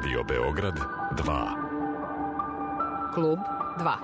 Radio Beograd 2. Klub 2.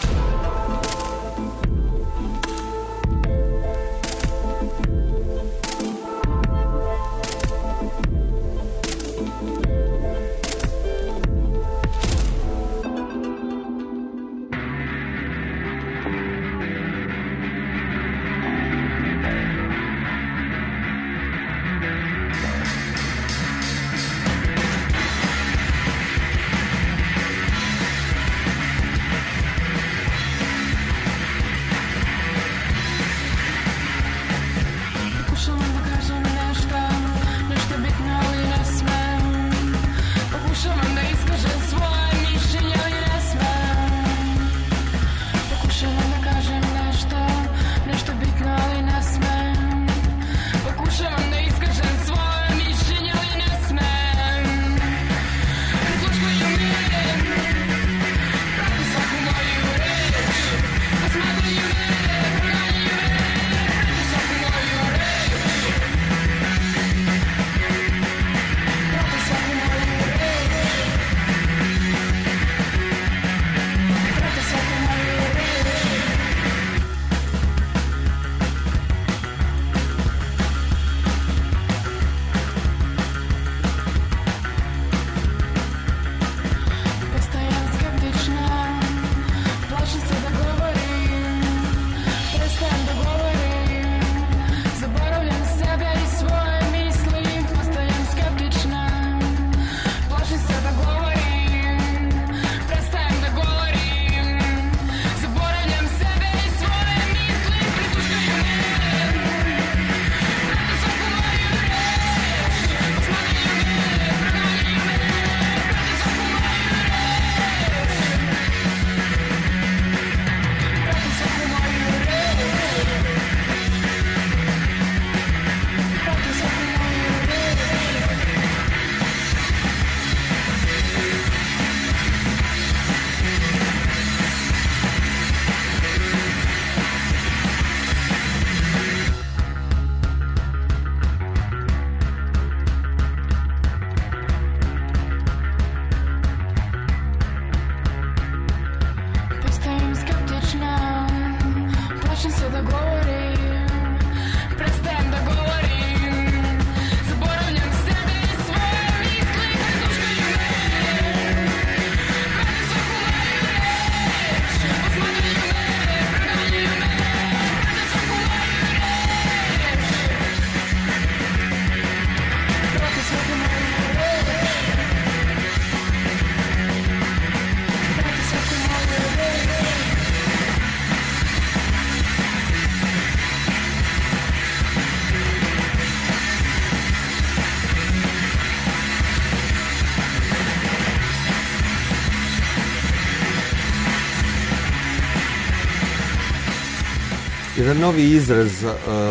Jedan novi izraz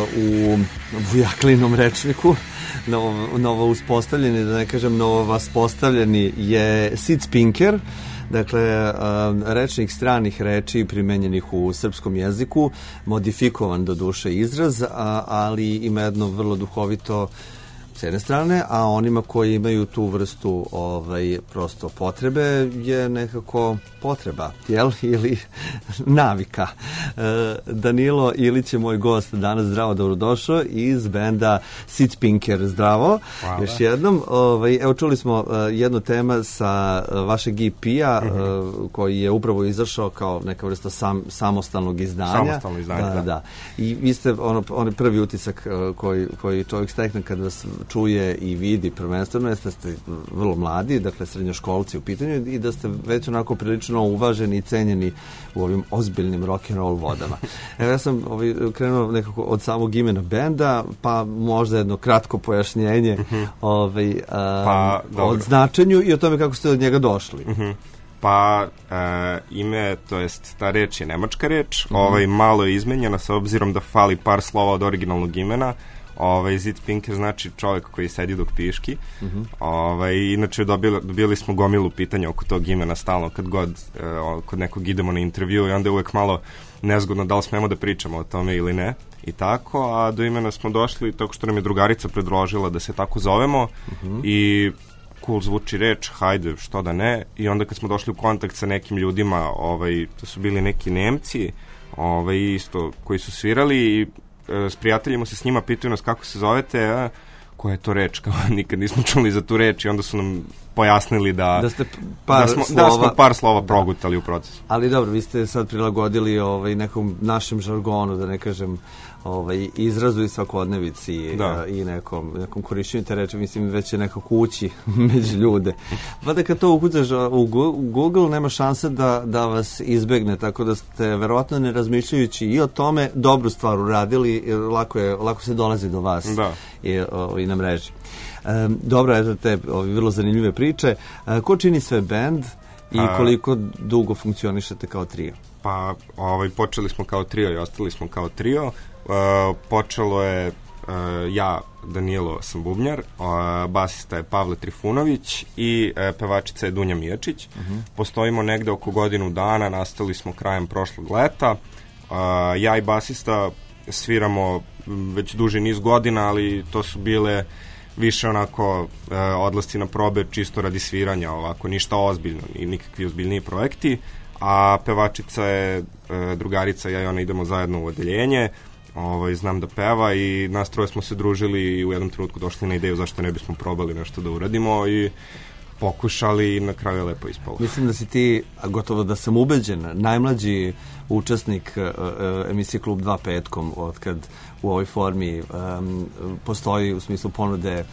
u Vujaklinom rečniku, novo uspostavljeni, da ne kažem novo vaspostavljeni, je Sitzpinker, dakle rečnik stranih reči primenjenih u srpskom jeziku, modifikovan do duše izraz, ali ima jedno vrlo duhovito s jedne strane, a onima koji imaju tu vrstu prosto potrebe je nekako potreba, jel? Ili navika. Danilo Ilić je moj gost danas, zdravo, dobrodošao iz benda Sitzpinker, zdravo. Hvala. Još jednom. Evo čuli smo jednu tema sa vašeg EP-a koji je upravo izašao kao neka vrsta samostalnog izdanja. Samostalno izdanje, da. I vi ste onaj prvi utisak koji čovjek stekne kad vas čuje i vidi prvenstveno jeste da ste vrlo mladi, dakle srednjoškolci u pitanju i da ste već onako prilično uvaženi i cenjeni u ovim ozbiljnim rock'n'roll vodama. Evo ja sam krenuo nekako od samog imena benda, pa možda jedno kratko pojašnjenje o značenju i o tome kako ste od njega došli. Pa ime, to jest ta reč je nemačka reč, malo je izmenjena s obzirom da fali par slova od originalnog imena. Sitzpinker znači čovjek koji sedi dok piški. Inače dobili smo gomilu pitanja oko tog imena stalno kad god kod nekog idemo na intervju i onda je uvek malo nezgodno da li smemo da pričamo o tome ili ne i tako, a do imena smo došli tako što nam je drugarica predložila da se tako zovemo i cool zvuči reč, hajde, što da ne. I onda kad smo došli u kontakt sa nekim ljudima, to su bili neki Nemci, isto, koji su svirali i s prijateljima se s njima pitaju nas kako se zovete, koja je to reč, kao nikad nismo čuli za tu reč i onda su nam pojasnili da smo par slova progutali u procesu. Ali dobro, vi ste sad prilagodili nekom našem žargonu, da ne kažem izrazu i svakodnevici i nekom korišćenju te reči, mislim već je nekako kući među ljude. Pa da kad to ukucaš u Google nema šanse da vas izbegne, tako da ste verovatno ne razmišljajući i o tome dobru stvar uradili, lako se dolazi do vas i na mreži. Dobro, eto te vrlo zanimljive priče. Ko čini sve bend i koliko dugo funkcionišete kao trio? Pa, počeli smo kao trio i ostali smo kao trio. Počelo je ja, Danilo, sam bubnjar, basista je Pavle Trifunović i pevačica je Dunja Mijačić. Postojimo negde oko godinu dana, nastali smo krajem prošlog leta. Ja i basista sviramo već duži niz godina, ali to su bile više onako odlasci na probe čisto radi sviranja, ovako ništa ozbiljno i nikakvi ozbiljniji projekti, a pevačica je drugarica, ja i ona idemo zajedno u odeljenje, znam da peva i nas troje smo se družili i u jednom trenutku došli na ideju zašto ne bismo probali nešto da uradimo i pokušali i na kraju je lepo ispalo. Mislim da si ti, gotovo da sam ubeđen, najmlađi učesnik emisije Klub 2 petkom, otkad u ovoj formi postoji u smislu ponude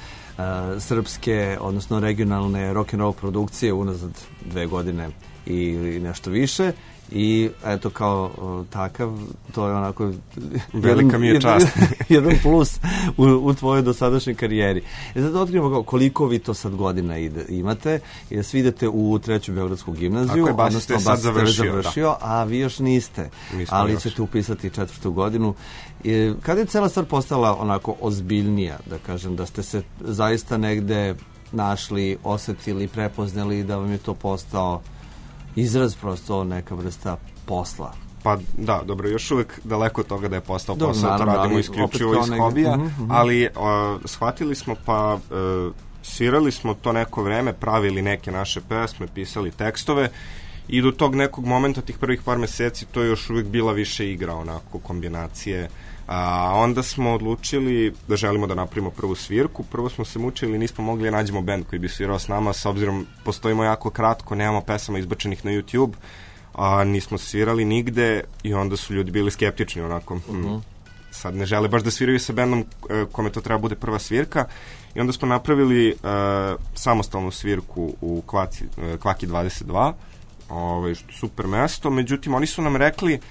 srpske, odnosno regionalne rock'n'roll produkcije unazad 2 godine i nešto više. I eto kao takav, to je onako velika mi je čast. jedan plus u tvojoj dosadašnjoj karijeri. Sad otkrivamo koliko vi to sad godina imate i da svi idete u 3. Beogradsku gimnaziju, odnosno sad završio, a vi još niste, ali ćete upisati 4. godinu. Kada je cela stvar postala onako ozbiljnija, da kažem, da ste se zaista negde našli, osetili, prepoznali da vam je to postao izraz, prosto neka vrsta posla? Pa da, dobro, još uvek daleko od toga da je postao posao, to radimo isključivo iz hobija, ali shvatili smo svirali smo to neko vreme, pravili neke naše pesme, pisali tekstove i do tog nekog momenta, tih prvih par meseci, to je još uvek bila više igra, onako, kombinacije. A onda smo odlučili da želimo da napravimo prvu svirku. Prvo smo se mučili, nismo mogli da nađemo bend koji bi svirao s nama, s obzirom postojimo jako kratko, nemamo pesama izbačenih na YouTube, a nismo svirali nigde i onda su ljudi bili skeptični, onako, sad ne žele baš da sviraju sa bendom kome to treba bude prva svirka i onda smo napravili samostalnu svirku u Kvaki 22, super mesto, međutim oni su nam rekli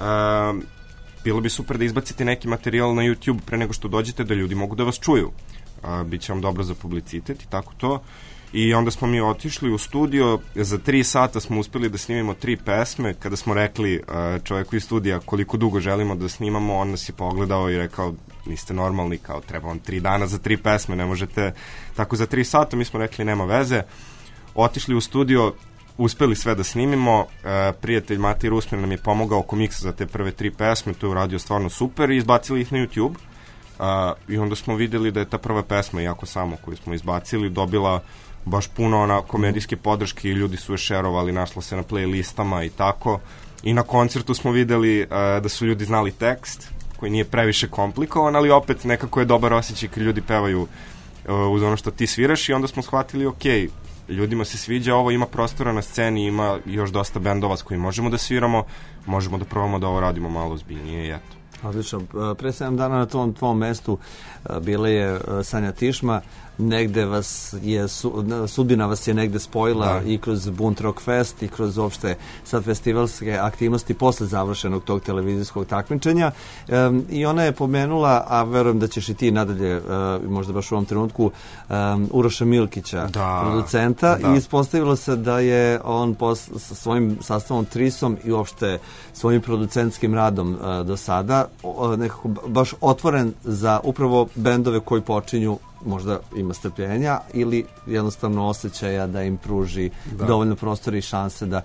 bilo bi super da izbacite neki materijal na YouTube pre nego što dođete da ljudi mogu da vas čuju. Biće vam dobro za publicitet i tako to. I onda smo mi otišli u studio, za 3 sata smo uspeli da snimimo 3 pesme. Kada smo rekli čoveku iz studija koliko dugo želimo da snimamo, on nas je pogledao i rekao, niste normalni, kao treba vam 3 dana za 3 pesme, ne možete tako za 3 sata. Mi smo rekli nema veze, otišli u studio, uspeli sve da snimimo, prijatelj Matej Rusmir nam je pomogao oko miksa za te prve 3 pesme, to je uradio stvarno super i izbacili ih na YouTube. I onda smo videli da je ta prva pesma, jako samo koju smo izbacili, dobila baš puno komedijske podrške i ljudi su je šerovali, našlo se na playlistama i tako. I na koncertu smo videli da su ljudi znali tekst, koji nije previše komplikovan, ali opet nekako je dobar osjećaj kad ljudi pevaju uz ono što ti sviraš i onda smo shvatili, okej, ljudima se sviđa ovo, ima prostora na sceni, ima još dosta bendova s kojim možemo da sviramo, možemo da probamo da ovo radimo malo ozbiljnije i eto. Odlično. Pre 7 dana na tom tvom mestu bila je Sanja Tišma, negde vas je, sudbina vas je negde spojila i kroz Bunt Rock Fest i kroz uopšte sad festivalske aktivnosti posle završenog tog televizijskog takmičenja i ona je pomenula, a verujem da ćeš i ti nadalje, možda baš u ovom trenutku, Uroša Milkića, producenta, i ispostavilo se da je on sa svojim sastavom Trisom i uopšte svojim producentskim radom do sada nekako baš otvoren za upravo bendove koji počinju, možda ima strpljenja ili jednostavno osjećaja da im pruži dovoljno prostora i šanse da...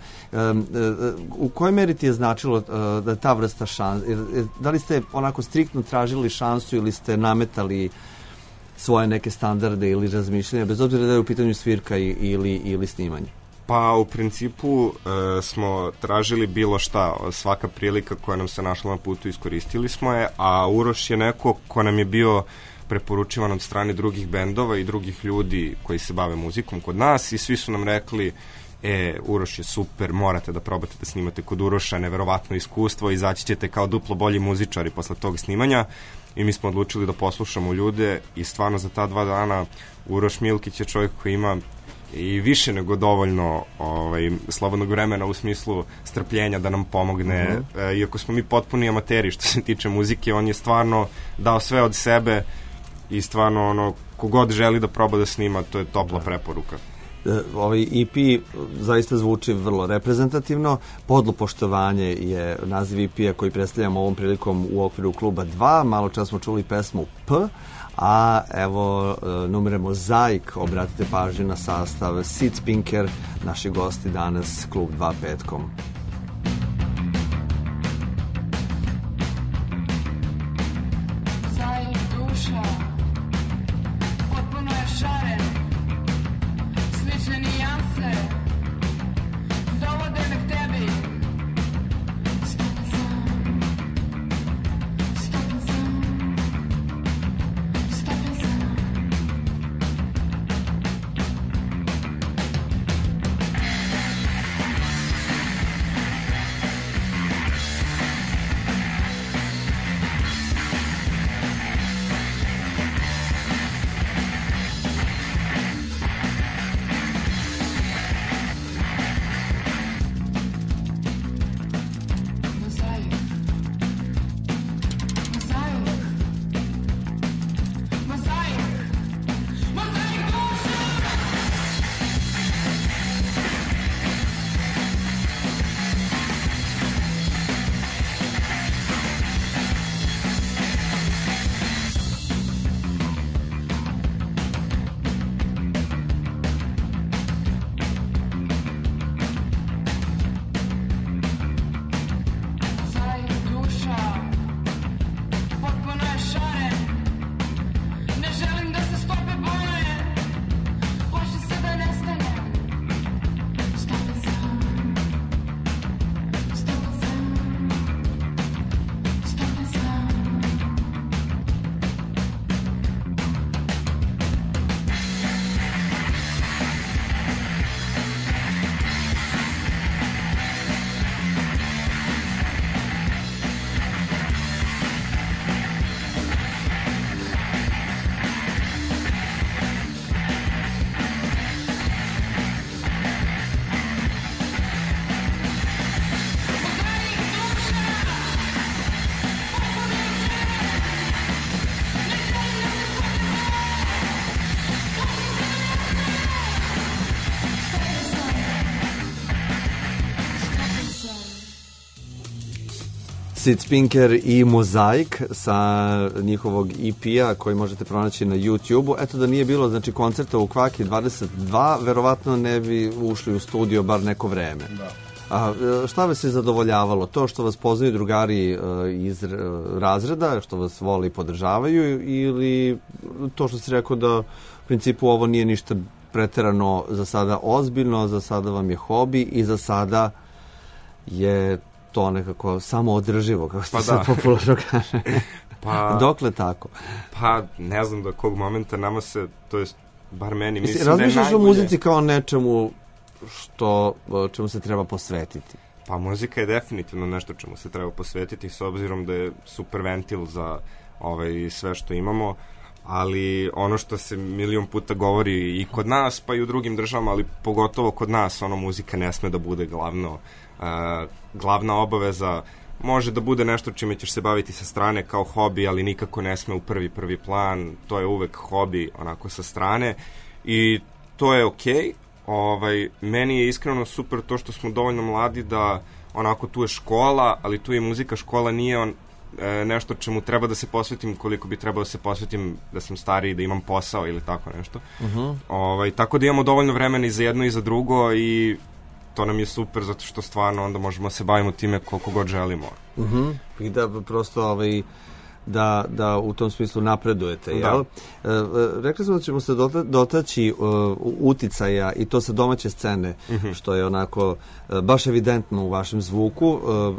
U kojoj meri ti je značilo da ta vrsta šanse... Da li ste onako striktno tražili šansu ili ste nametali svoje neke standarde ili razmišljanja, bez obzira da je u pitanju svirka ili snimanje? Pa u principu smo tražili bilo šta, svaka prilika koja nam se našla na putu iskoristili smo je, a Uroš je neko ko nam je bio preporučivan od strane drugih bendova i drugih ljudi koji se bave muzikom kod nas i svi su nam rekli Uroš je super, morate da probate da snimate kod Uroša, neverovatno iskustvo, izaći ćete kao duplo bolji muzičari posle tog snimanja i mi smo odlučili da poslušamo ljude i stvarno za ta 2 dana Uroš Milkić je čovjek koji ima i više nego dovoljno slobodnog vremena u smislu strpljenja da nam pomogne. Iako smo mi potpuni amateri što se tiče muzike, on je stvarno dao sve od sebe i stvarno kogod želi da proba da snima, to je topla preporuka. Ovaj EP zaista zvuči vrlo reprezentativno. Podlo poštovanje je naziv EP-a koji predstavljamo ovom prilikom u okviru kluba 2. Malo čas smo čuli pesmu P, a evo numere Mozaik, obratite pažnju na sastav Sid Spinker, naši gosti danas klub 2 petkom. Mozaik duša, potpuno je šaren, slične nijanse dovode me k tebi. Sid Spinker i Mozaik sa njihovog EP-a koji možete pronaći na YouTube-u. Eto, da nije bilo koncerta u Kvaki 22, verovatno ne bi ušli u studio bar neko vreme. Da. A šta vas je zadovoljavalo? To što vas poznaju drugari iz razreda, što vas vole i podržavaju, ili to što si rekao da u principu ovo nije ništa preterano za sada ozbiljno, za sada vam je hobi i za sada je to nekako samo održivo, kako se sad popularno kaže. Dokle tako? Pa ne znam do kog momenta nama se, to je bar meni, mislim da je razmišljaš najbolje. O muzici kao nečemu čemu se treba posvetiti? Pa muzika je definitivno nešto čemu se treba posvetiti, s obzirom da je super ventil za sve što imamo, ali ono što se milion puta govori i kod nas, pa i u drugim državama, ali pogotovo kod nas, muzika ne sme da bude glavna obaveza. Može da bude nešto čime ćeš se baviti sa strane kao hobi, ali nikako ne sme u prvi plan, to je uvek hobi onako sa strane i to je okej. Meni je iskreno super to što smo dovoljno mladi da onako tu je škola, ali tu je muzika, škola nije nešto čemu treba da se posvetim koliko bi trebao da se posvetim da sam stariji, da imam posao ili tako nešto. Tako da imamo dovoljno vremena i za jedno i za drugo i to nam je super zato što stvarno onda možemo se bavimo time koliko god želimo. I da prosto da u tom smislu napredujete, jel? Rekli smo da ćemo se dotaći uticaja i to sa domaće scene, što je onako baš evidentno u vašem zvuku.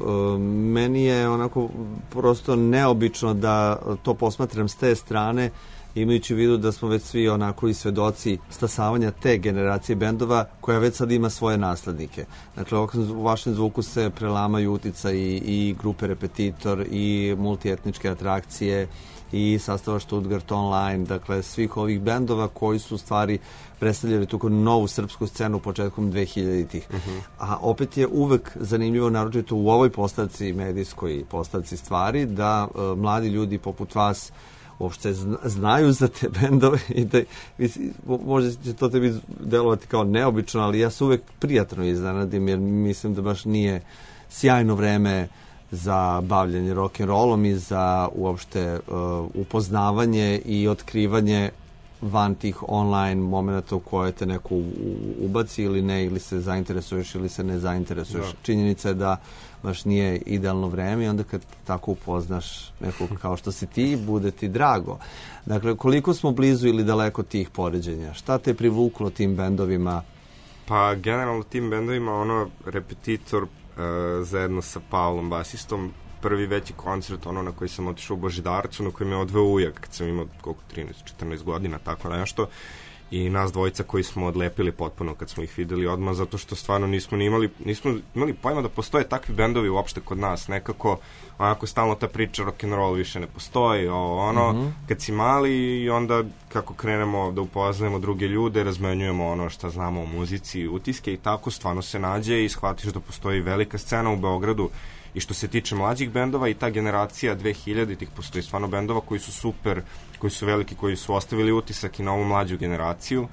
Meni je onako prosto neobično da to posmatram s te strane, imajući u vidu da smo već svi onako i svedoci stasavanja te generacije bendova koja već sad ima svoje naslednike. Dakle, u vašem zvuku se prelamaju uticaj i grupe Repetitor i multietničke atrakcije i sastava Stuttgart Online, dakle svih ovih bendova koji su u stvari predstavljali tu novu srpsku scenu početkom 2000-ih. A opet je uvek zanimljivo, naročito u ovoj postavci, medijskoj postavci stvari, da mladi ljudi poput vas uopšte znaju za te bendove i da, možda će to tebi delovati kao neobično, ali ja se uvek prijatno iznenadim, jer mislim da baš nije sjajno vreme za bavljanje rock'n'rollom i za uopšte upoznavanje i otkrivanje van tih online momenta u koje te neko ubaci ili ne, ili se zainteresuješ ili se ne zainteresuješ. Činjenica je da baš nije idealno vreme i onda kad tako upoznaš nekog kao što si ti, bude ti drago. Dakle, koliko smo blizu ili daleko tih poređenja? Šta te privuklo tim bendovima? Pa, generalno tim bendovima, Repetitor zajedno sa Pavlom, basistom, prvi veći koncert, na koji sam otišao u Božidarcu, na koji me odveo ujak, kad sam imao 13-14 godina, tako nešto. I nas dvojica koji smo odlepili potpuno kad smo ih videli odmah, zato što stvarno nismo imali pojma da postoje takvi bendovi uopšte kod nas. Nekako, onako stalno ta priča rock'n'roll više ne postoji, kad si mali i onda kako krenemo da upoznajemo druge ljude, razmenjujemo ono šta znamo o muzici, utiske i tako stvarno se nađe i shvatiš da postoji velika scena u Beogradu. I što se tiče mlađih bendova i ta generacija 2000-ih, postoji stvarno bendova koji su super, koji su veliki, koji su ostavili utisak i na ovu mlađu generaciju.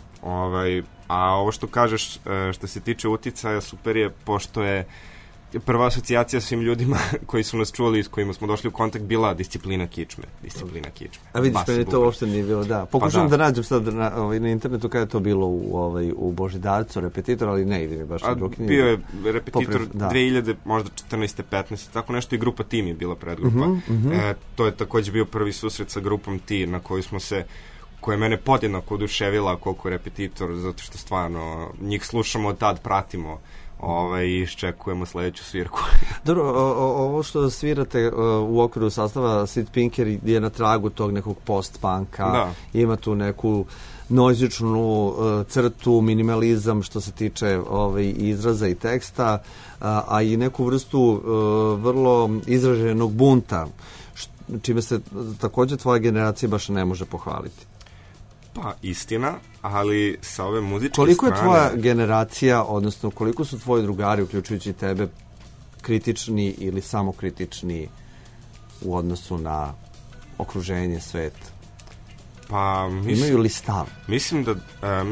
A ovo što kažeš, što se tiče uticaja, super je, pošto je prva asocijacija svim ljudima koji su nas čuli i s kojima smo došli u kontakt bila disciplina kičme. A vidiš, meni to uopšte nije bilo, da. Pokušam da nađem sad na internetu kada je to bilo u Božidarcu, Repetitor, ali ne ide mi baš na drugi. Bio je Repetitor 2000, možda 14. 15. tako nešto i grupa Tim je bila predgrupa. To je takođe bio prvi susret sa grupom Ti na koju smo se, koja je mene podjednako oduševila koliko je Repetitor, zato što stvarno njih slušamo od tad, pratimo i iščekujemo sledeću svirku. Dobro, ovo što svirate u okviru sastava Sid Pinker je na tragu tog nekog post-punka, ima tu neku noizičnu crtu, minimalizam što se tiče izraza i teksta, a i neku vrstu vrlo izraženog bunta, čime se takođe tvoja generacija baš ne može pohvaliti. Pa, istina, ali sa ove muzičke koliko strane... Koliko je tvoja generacija, odnosno koliko su tvoji drugari, uključujući tebe, kritični ili samokritični u odnosu na okruženje, svet? Pa, imaju li stav? Mislim da,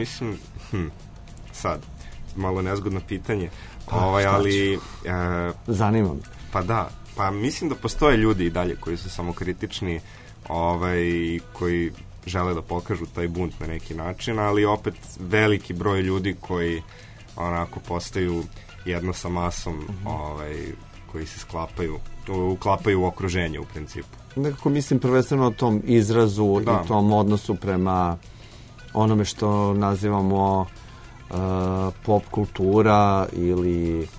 sad, malo nezgodno pitanje, ali... Zanima me. Pa da, pa mislim da postoje ljudi i dalje koji su samokritični, koji žele da pokažu taj bunt na neki način, ali opet veliki broj ljudi koji onako postaju jedno sa masom, koji se uklapaju u okruženje u principu. Nekako mislim prvenstveno o tom izrazu i tom odnosu prema onome što nazivamo pop kultura ili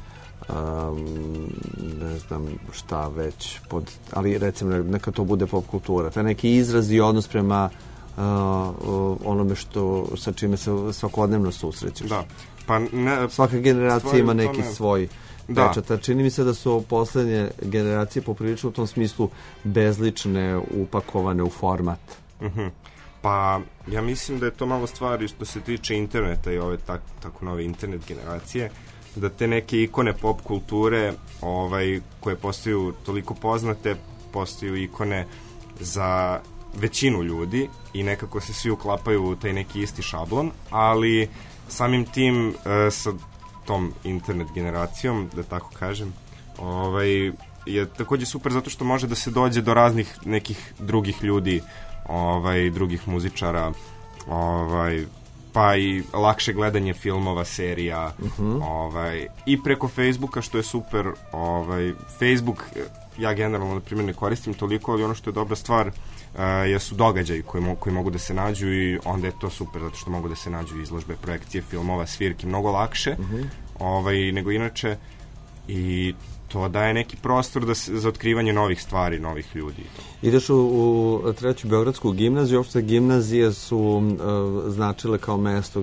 ne znam šta već, ali recimo neka to bude pop kultura. To je neki izraz i odnos prema onome sa čime se svakodnevno susrećeš. Da. Svaka generacija ima neki svoj pečat. Čini mi se da su poslednje generacije poprilično u tom smislu bezlične, upakovane u format. Pa ja mislim da je to malo stvari što se tiče interneta i ove tako nove internet generacije, da te neke ikone pop kulture koje postaju toliko poznate, postaju ikone za većinu ljudi i nekako se svi uklapaju u taj neki isti šablon, ali samim tim sa tom internet generacijom, da tako kažem, je takođe super zato što može da se dođe do raznih nekih drugih ljudi, drugih muzičara, pa i lakše gledanje filmova, serija, i preko Facebooka, što je super. Facebook ja generalno, na primjer, ne koristim toliko, ali ono što je dobra stvar jesu događaji koji mogu da se nađu i onda je to super, zato što mogu da se nađu izložbe, projekcije filmova, svirki, mnogo lakše nego inače, i to daje neki prostor za otkrivanje novih stvari, novih ljudi. Ideš u treću Beogradsku gimnaziju, uopšte gimnazije su značile kao mesto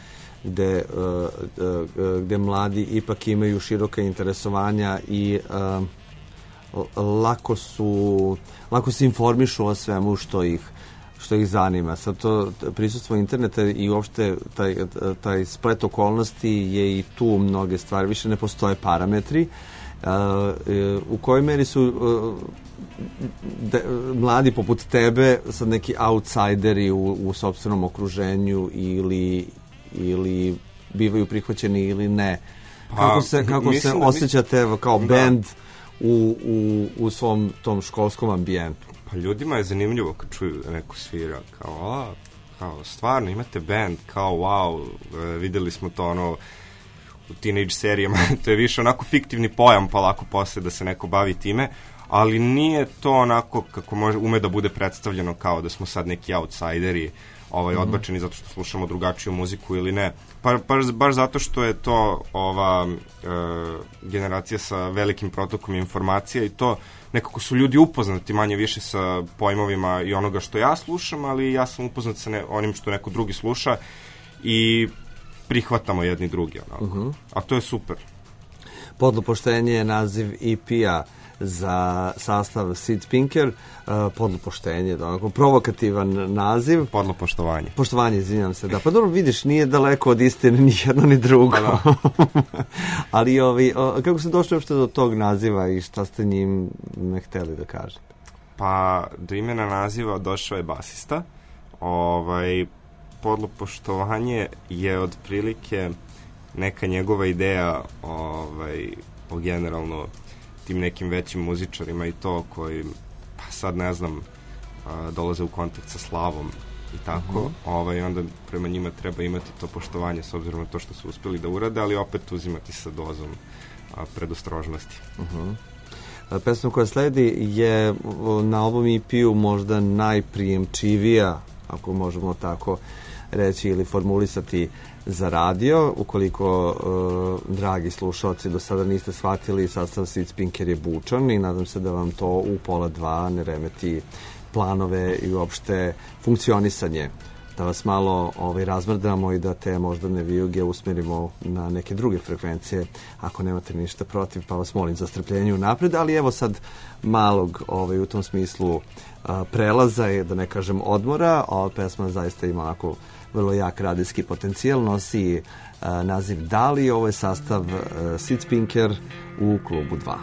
gde mladi ipak imaju široka interesovanja i lako se informišu o svemu što ih zanima. Sad to prisustvo interneta i uopšte taj splet okolnosti je i tu mnoge stvari. Više ne postoje parametri. U kojoj meri su mladi poput tebe sad neki outsideri u sopstvenom okruženju ili bivaju prihvaćeni ili ne? Kako se osjećate kao bend u svom tom školskom ambijentu? Pa ljudima je zanimljivo kad čuju da neko svira, kao stvarno imate band, kao wow, videli smo to u teenage serijama, to je više onako fiktivni pojam, pa lako posle da se neko bavi time, ali nije to onako kako ume da bude predstavljeno kao da smo sad neki outsideri, odbačeni zato što slušamo drugačiju muziku ili ne. Baš zato što je to ova generacija sa velikim protokom informacija i to nekako su ljudi upoznati manje više sa pojmovima i onoga što ja slušam, ali ja sam upoznat sa onim što neko drugi sluša i prihvatamo jedni drugi. A to je super. Podlo poštenje je naziv EP-a za sastav Sid Spinker. Podlo poštenje, onako provokativan naziv. Podlo poštovanje. Poštovanje, izvinjam se. Da, pa dobro, vidiš, nije daleko od istine ni jedno ni drugo. Ali kako ste došli uopšte do tog naziva i šta ste njim ne hteli da kažete? Pa, do imena naziva došao je basista. Podlo poštovanje je otprilike neka njegova ideja o generalno tim nekim većim muzičarima i to koji, pa sad ne znam, dolaze u kontakt sa slavom i tako, onda prema njima treba imati to poštovanje s obzirom na to što su uspjeli da urade, ali opet uzimati sa dozom predostrožnosti. Pesma koja sledi je na ovom EP-u možda najprijemčivija, ako možemo tako reći ili formulisati, za radio. Ukoliko, dragi slušalci, do sada niste shvatili, sastav Sid Spinker je bučan i nadam se da vam to u 1:30 ne remeti planove i uopšte funkcionisanje. Da vas malo razmrdamo i da te moždane vijuge usmerimo na neke druge frekvencije, ako nemate ništa protiv, pa vas molim za strpljenje unapred, ali evo sad malog u tom smislu prelaza, da ne kažem odmora. Ova pesma zaista ima onako vrlo jak radijski potencijal, nosi naziv Dali, ovo je sastav Sid Spinker u klubu 2.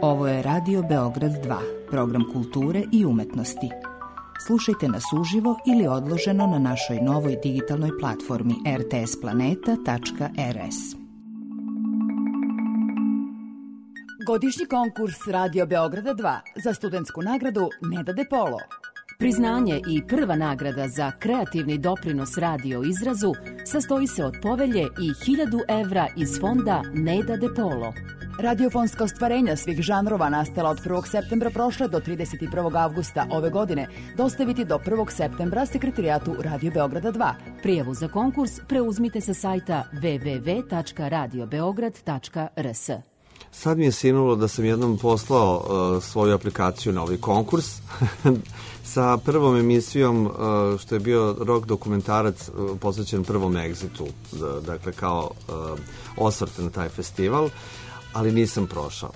Ovo je Radio Beograd 2, program kulture i umetnosti. Slušajte nas uživo ili odloženo na našoj novoj digitalnoj platformi rtsplaneta.rs. Godišnji konkurs Radio Beograda 2 za studentsku nagradu Neda De Polo. Priznanje i prva nagrada za kreativni doprinos radio izrazu sastoji se od povelje i 1000 evra iz fonda Neda De Polo. Radiofonska ostvarenja svih žanrova nastala od 1. septembra prošle do 31. avgusta ove godine dostaviti do 1. septembra sekretarijatu Radio Beograda 2. Prijavu za konkurs preuzmite sa sajta www.radiobeograd.rs. Sad mi je sinulo da sam jednom poslao svoju aplikaciju na ovaj konkurs sa prvom emisijom što je bio rock dokumentarac posvećen prvom Exitu, dakle kao osvrt na taj festival, ali nisam prošao.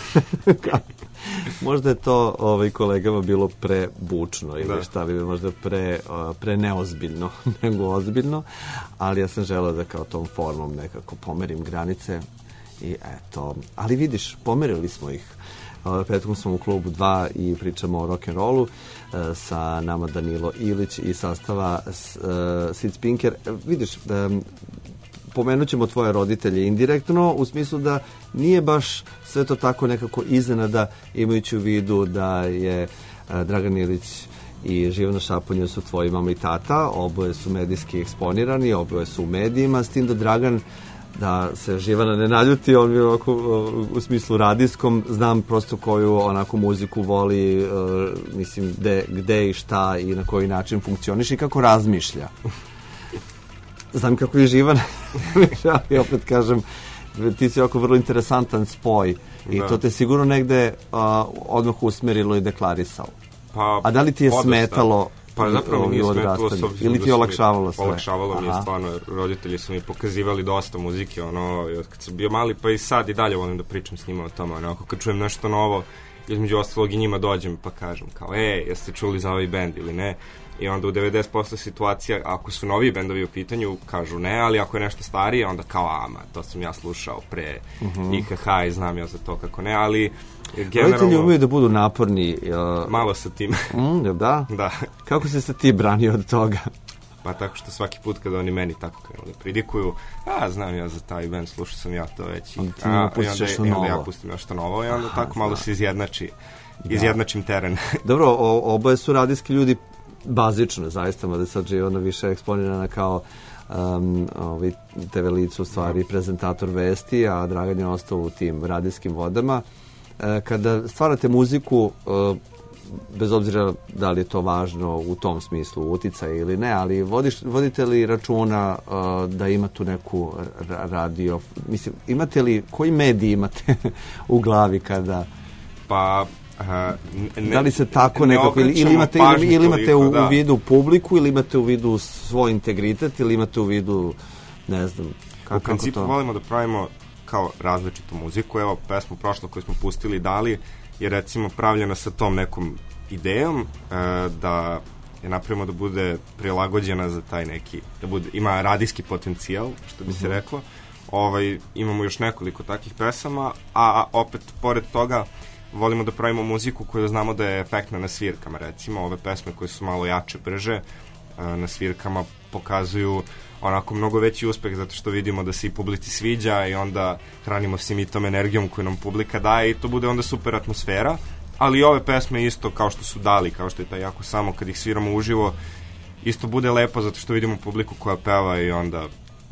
Možda je to kolegama bilo prebučno ili šta li, možda pre neozbiljno nego ozbiljno, ali ja sam želeo da kao tom formom nekako pomerim granice i eto, ali vidiš, pomerili smo ih. Petkom smo u klubu 2 i pričamo o rock'n'rollu, sa nama Danilo Ilić i sastava Sid Spinker. Vidiš, pomenut ćemo tvoje roditelje indirektno, u smislu da nije baš sve to tako nekako iznenada, imajući u vidu da je Dragan Ilić i Živana Šaponja su tvoji mama i tata, oboje su medijski eksponirani, oboje su u medijima, s tim da Dragan, da se Živana ne naljuti, on je ovako, u smislu radijskom, znam prosto koju onako muziku voli, mislim gde i šta i na koji način funkcioniš i kako razmišlja. Znam kako je Živana, ali opet kažem, ti si ovako vrlo interesantan spoj i to te sigurno negde odmah usmerilo i deklarisalo. A da li ti je smetalo? Pa zapravo mi nije smetalo, ili ti je olakšavalo sve? Olakšavalo mi je stvarno, roditelji su mi pokazivali dosta muzike, kad sam bio mali, pa i sad i dalje volim da pričam s njima o tome, onako, kad čujem nešto novo, između ostalog i njima dođem pa kažem kao, jeste čuli za ovaj bend ili ne? I onda u 90% situacija, ako su noviji bendovi u pitanju, kažu ne, ali ako je nešto starije, onda kao, to sam ja slušao pre IHH i znam ja za to kako ne, ali generalno... Roditelji umeju da budu naporni. Malo sa tim. Da? Da. Kako si se ti branio od toga? Pa tako što svaki put kada oni meni tako krenuli pridikuju, znam ja za taj band, slušao sam ja to već. I onda ja pustim nešto novo i onda tako malo se izjednačim teren. Dobro, oboje su radijski ljudi bazično, zaista, mada je sad Živana više eksponirana kao TV licu, u stvari prezentator vesti, a Dragan je ostao u tim radijskim vodama. Kada stvarate muziku, bez obzira da li je to važno u tom smislu uticaj ili ne, ali vodite li računa da ima tu neku radio, mislim, imate li, koji mediji imate u glavi kada... Pa... da li se tako nekako, ili imate u vidu publiku, ili imate u vidu svoj integritet, ili imate u vidu, ne znam, kako to... U principu volimo da pravimo kao različitu muziku. Evo, pesmu prošlo koju smo pustili Dali je recimo pravljena sa tom nekom idejom da je napravimo da bude prilagođena za taj neki, da bude, ima radijski potencijal, što bi se reklo. Imamo još nekoliko takvih pesama, a opet, pored toga, volimo da pravimo muziku koju znamo da je efektna na svirkama, recimo. Ove pesme koje su malo jače, brže, na svirkama pokazuju onako mnogo veći uspeh zato što vidimo da se i publici sviđa i onda hranimo svim i tom energijom koju nam publika daje i to bude onda super atmosfera. Ali i ove pesme isto kao što su Dali, kao što je taj Jako samo, kad ih sviramo uživo, isto bude lepo zato što vidimo publiku koja peva i onda...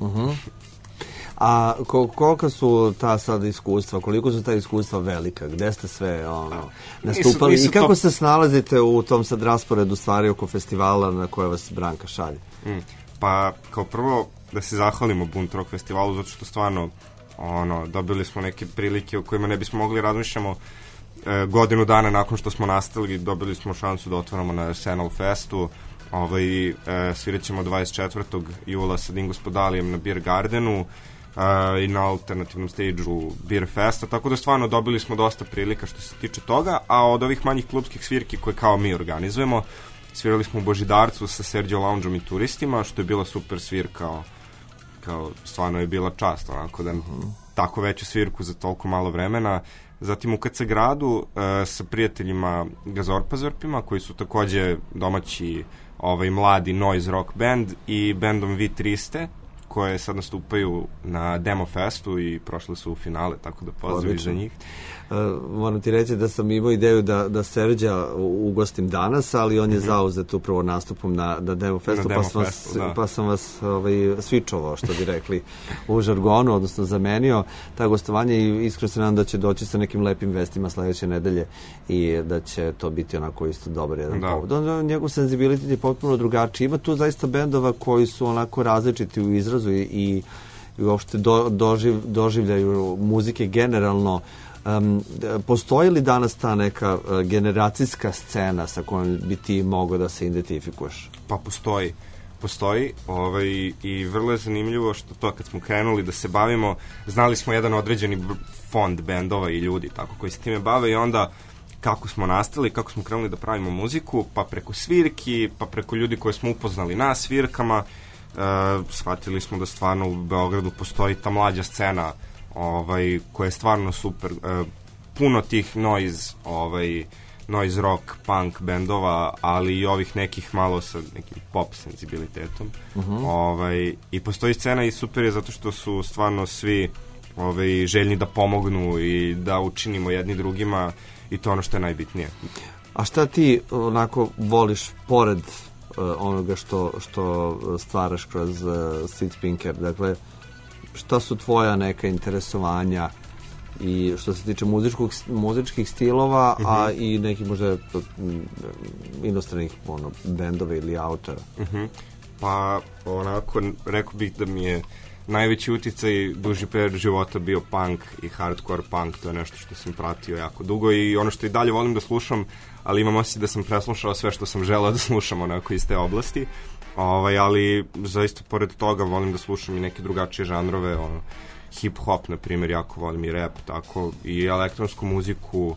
A koliko su ta sad iskustva, koliko su ta iskustva velika, gde ste sve nastupali i kako se snalazite u tom sad rasporedu stvari oko festivala na koje vas Branka šalje? Pa kao prvo da se zahvalimo Bunt Rock festivalu zato što stvarno dobili smo neke prilike u kojima ne bismo mogli razmišljamo. Godinu dana nakon što smo nastali dobili smo šansu da otvaramo na Arsenal Festu. Svirat ćemo 24. jula sa Dingo Spodalijem na Beer Gardenu i na alternativnom stage-u Beer Festa, tako da stvarno dobili smo dosta prilika što se tiče toga, a od ovih manjih klubskih svirki koje kao mi organizujemo, svirali smo u Božidarcu sa Sergio Loungeom i Turistima, što je bila super svirka, kao stvarno je bila čast, onako da tako veću svirku za toliko malo vremena. Zatim u KC gradu sa prijateljima Gazorpazorpima, koji su takođe domaći mladi noise rock band, i bandom V300, koje sad nastupaju na Demo Festu i prošle su u finale, tako da pozdrav za njih. Moram ti reći da sam imao ideju da Serđa ugostim danas, ali on je zauzet upravo nastupom na Demo Festu, pa sam vas svičovao, što bi rekli u žargonu, odnosno zamenio ta gostovanja, i iskreno se nadam da će doći sa nekim lepim vestima sledeće nedelje i da će to biti onako isto dobar jedan povod. Njegov senzibilitet je potpuno drugačiji. Ima tu zaista bendova koji su onako različiti u izrazu i uopšte doživljaju muzike generalno. Postoji li danas ta neka generacijska scena sa kojom bi ti mogao da se identifikuješ? Pa postoji i vrlo je zanimljivo što to kad smo krenuli da se bavimo, znali smo jedan određeni fond bendova i ljudi tako koji se time bave, i onda kako smo nastali, kako smo krenuli da pravimo muziku, pa preko svirki, pa preko ljudi koje smo upoznali na svirkama, shvatili smo da stvarno u Beogradu postoji ta mlađa scena koja je stvarno super. Puno tih noise rock, punk bendova, ali i ovih nekih malo sa nekim pop senzibilitetom. I postoji scena i super je zato što su stvarno svi željni da pomognu i da učinimo jedni drugima, i to ono što je najbitnije. A šta ti onako voliš pored onoga što stvaraš kroz Sid Spinker? Dakle, šta su tvoja neka interesovanja i što se tiče muzičkih stilova, a i nekih možda inostranih bendova ili autora? Pa onako, rekao bih da mi je najveći uticaj duži period života bio punk i hardcore punk. To je nešto što sam pratio jako dugo i ono što i dalje volim da slušam, ali imam osjećaj da sam preslušao sve što sam želeo da slušam onako iz te oblasti. Ali zaista pored toga volim da slušam i neke drugačije žanrove, hip-hop, na primjer, jako volim i rap, tako, i elektronsku muziku,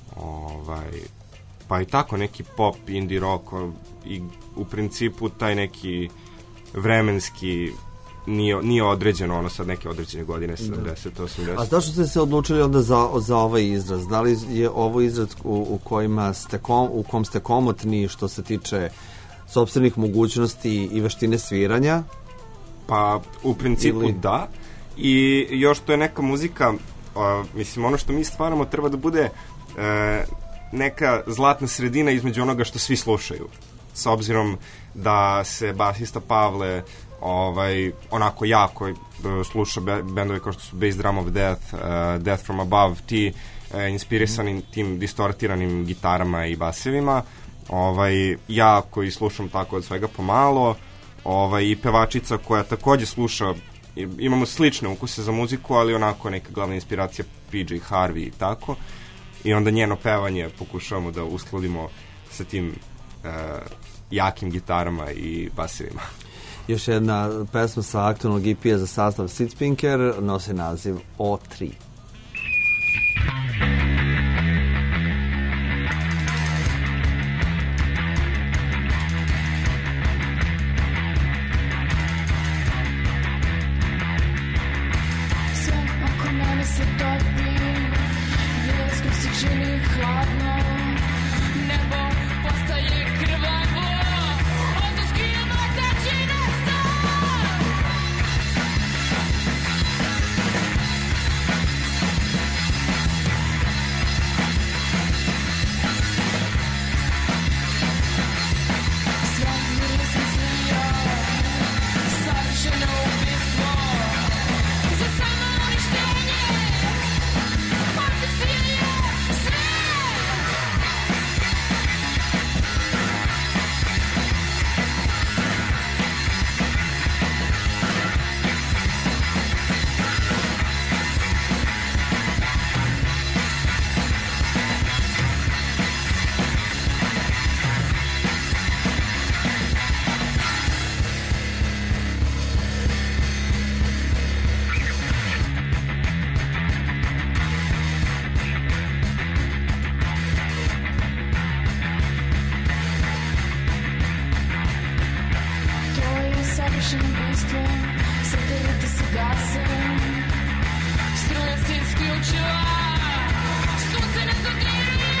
pa i tako neki pop, indie rock, i u principu taj neki vremenski nije određeno, sad neke određene godine, 70, 80. A zašto ste se odlučili onda za ovaj izraz? Da li je ovo izraz u kom ste komotni što se tiče sopstvenih mogućnosti i veštine sviranja? Pa u principu da, i još to je neka muzika, mislim, ono što mi stvaramo treba da bude neka zlatna sredina između onoga što svi slušaju, s obzirom da se basista Pavle onako jako sluša bendove kao što su Bass Drum of Death, Death from Above, ti inspirisani tim distortiranim gitarama i basevima, ja koji slušam tako od svega pomalo, i pevačica koja takođe sluša, imamo slične ukuse za muziku, ali onako neka glavna inspiracija PJ Harvey i tako, i onda njeno pevanje pokušavamo da uskladimo sa tim jakim gitarama i basevima. Još jedna pesma sa aktualnog EP-a za sastav Sid Spinker nosi naziv O3. Sve oko mene se topi, jezgro se čini hladno, nebo postaje krvavo, ozonski mrtači nestao. Sve nisam slio, savršeno ubistvo, za samo uništenje, orkestriranje sve. To je savršeno ubistvo, sateliti se gase, struja se isključila, sunce ne dodiruje.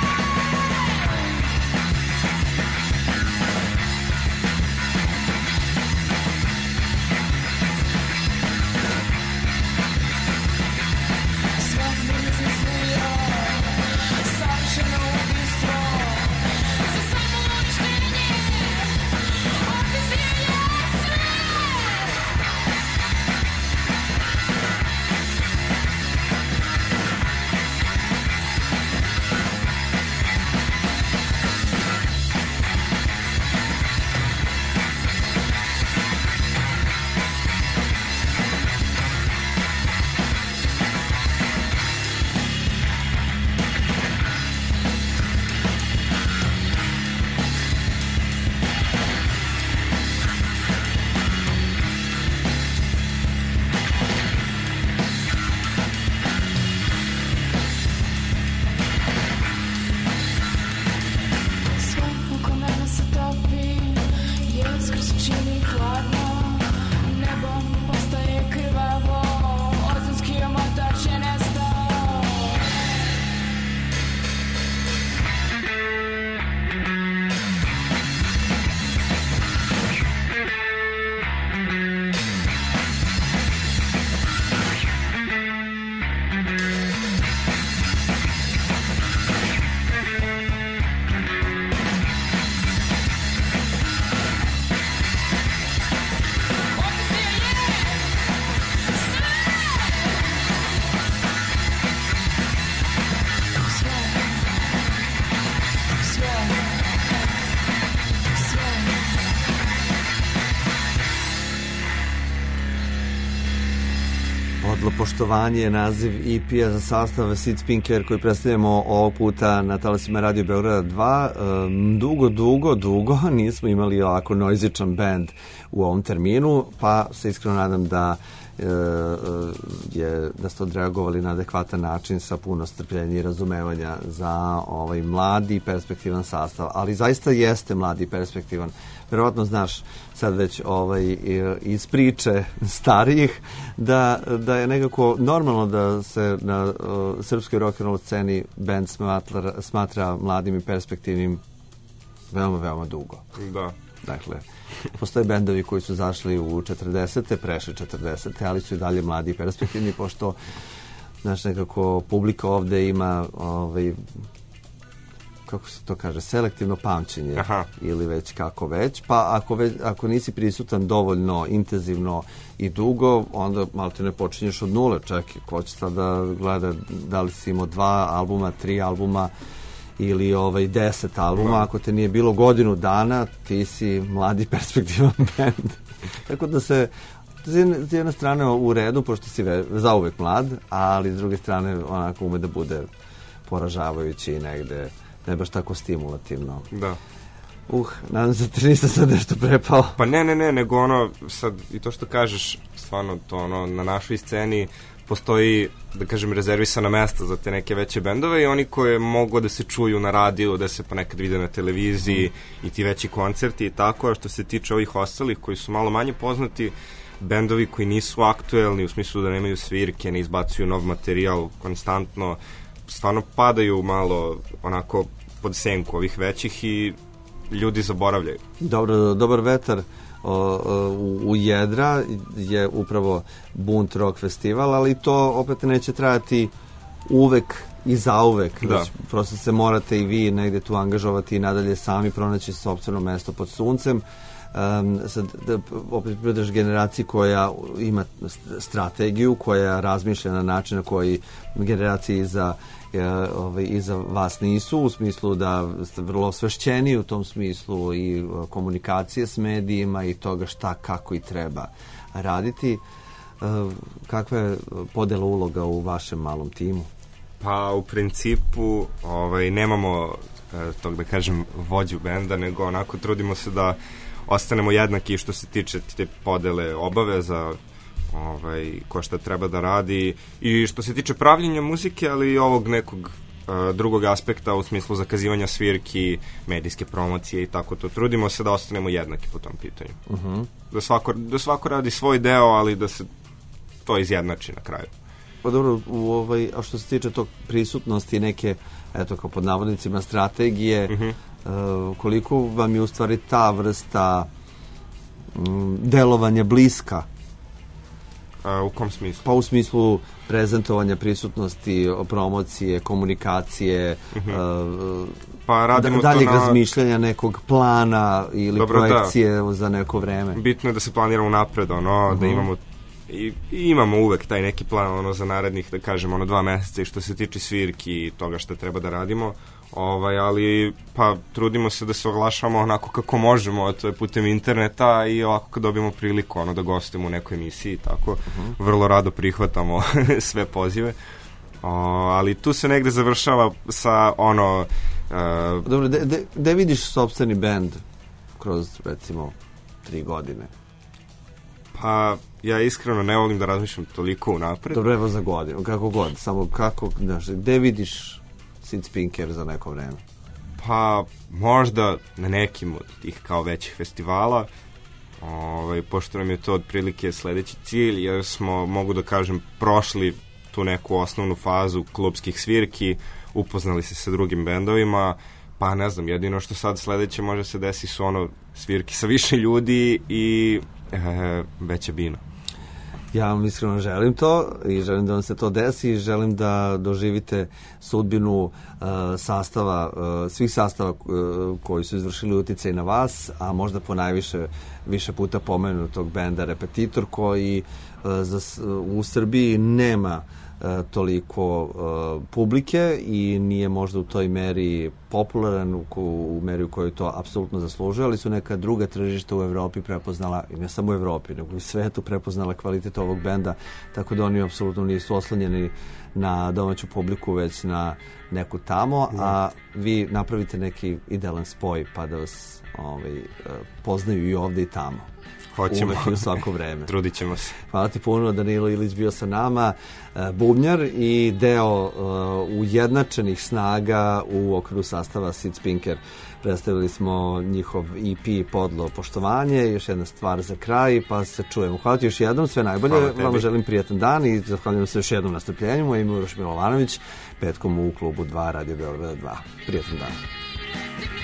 Sve mi izmislio, savršeno ubistvo, za samo uništenje, obistinja sve. Sve oko mene se topi, jeskrs čini hladno, nebo postaje krvavo, ozonski omotač je nestao. Podlo poštovanje je naziv EP-a za sastav Sid Spinker koji predstavljamo ovog puta na talasima Radio Beograda 2. Dugo nismo imali ovako noizičan band u ovom terminu, pa se iskreno nadam da da ste odreagovali na adekvatan način sa puno strpljenja i razumevanja za ovaj mladi i perspektivan sastav, ali zaista jeste mladi i perspektivan. Verovatno znaš sad već iz priče starijih da je nekako normalno da se na srpskoj rock'n'roll sceni band smatra mladim i perspektivnim veoma, veoma dugo. Da. Dakle, postoje bendovi koji su zašli u 40. prešli 40. ali su i dalje mladi i perspektivni, pošto znaš, nekako publika ovde ima kako se to kaže, selektivno pamćenje. Aha. Ili već kako već, pa ako nisi prisutan dovoljno intenzivno i dugo, onda malo te ne počinješ od nule, čak ko će sad da gleda da li si imao 2 albuma, 3 albuma ili 10 albuma, ako te nije bilo godinu dana, ti si mladi perspektivan band. Tako da se s jedne strane u redu, pošto si zauvek mlad, ali s druge strane onako ume da bude poražavajući negde, ne baš tako stimulativno. Da. Nadam se da te nisam sad nešto prepao. Pa ne, nego sad i to što kažeš, stvarno to na našoj sceni postoji, da kažem, rezervisana mesta za te neke veće bendove i oni koje mogu da se čuju na radiju, da se ponekad vide na televiziji i ti veći koncerti i tako, a što se tiče ovih ostalih koji su malo manje poznati, bendovi koji nisu aktuelni u smislu da nemaju svirke, ne izbacuju nov materijal konstantno, stvarno padaju malo onako pod senku ovih većih i ljudi zaboravljaju. Dobar vetar u jedra je upravo Bunt rock festival, ali to opet neće trajati uvek i zauvek. Da. Prosto se morate i vi negde tu angažovati i nadalje sami pronaći sopstveno mesto pod suncem. Sad, opet pridaš generaciji koja ima strategiju, koja razmišlja na način na koji generaciji iza vas nisu, u smislu da ste vrlo osvešćeni u tom smislu i komunikacije s medijima i toga šta, kako i treba raditi. Kakva je podela uloga u vašem malom timu? Pa u principu nemamo tog, da kažem, vođu benda, nego onako trudimo se da ostanemo jednaki što se tiče te podele obaveza, ko šta treba da radi i što se tiče pravljenja muzike, ali i ovog nekog drugog aspekta u smislu zakazivanja svirki, medijske promocije i tako to. Trudimo se da ostanemo jednaki po tom pitanju. Uh-huh. Da svako radi svoj deo, ali da se to izjednači na kraju. Pa dobro, a što se tiče tog prisutnosti neke, eto, kao pod navodnicima, strategije, koliko vam je u stvari ta vrsta delovanja bliska? U kom smislu? Pa u smislu prezentovanja prisutnosti, promocije, komunikacije, pa radimo daljeg to na... razmišljanja nekog plana ili projekcije za neko vreme. Bitno je da se planiramo napred, da imamo i imamo uvek taj neki plan za narednih, da kažemo, 2 meseca i što se tiče svirki i toga što treba da radimo, ali pa trudimo se da se oglašamo onako kako možemo, a to je putem interneta i ovako kad dobijemo priliku da gostujemo u nekoj emisiji, tako vrlo rado prihvatamo sve pozive, ali tu se negde završava sa Dobro, gde vidiš sopstveni bend kroz, recimo, 3 godine? Pa ja iskreno ne volim da razmišljam toliko unapred. Dobro, evo za godinu, kako god, samo kako, znaš, gde vidiš Sid Spinker za neko vreme? Pa možda na nekim od tih kao većih festivala, pošto nam je to otprilike sledeći cilj, jer smo, mogu da kažem, prošli tu neku osnovnu fazu klubskih svirki, upoznali se sa drugim bendovima, pa ne znam, jedino što sad sledeće može se desi su svirki sa više ljudi i veća bina. Ja vam iskreno želim to i želim da vam se to desi i želim da doživite sudbinu svih sastava koji su izvršili uticaj na vas, a možda po više puta pomenutog benda Repetitor, koji u Srbiji nema toliko publike i nije možda u toj meri popularan, u meri u kojoj to apsolutno zaslužuje, ali su neka druga tržišta u Evropi prepoznala, i ne samo u Evropi, nego u svetu prepoznala kvalitet ovog benda, tako da oni apsolutno nisu oslanjeni na domaću publiku, već na neku tamo, a vi napravite neki idealan spoj pa da vas poznaju i ovde i tamo. Hoćemo. Uvek i u svako vreme. Trudit ćemo se. Hvala ti puno, Danilo Ilić bio sa nama, bubnjar i deo ujednačenih snaga u okviru sastava Sid Spinker. Predstavili smo njihov EP Podlo poštovanje, još jedna stvar za kraj, pa se čujemo. Hvala ti još jednom, sve najbolje, vam želim prijatan dan i zahvaljujem se još jednom na strpljenju. Moje ime je Uroš Milovanović, petkom u klubu 2 Radio Beograda 2. Prijatan dan.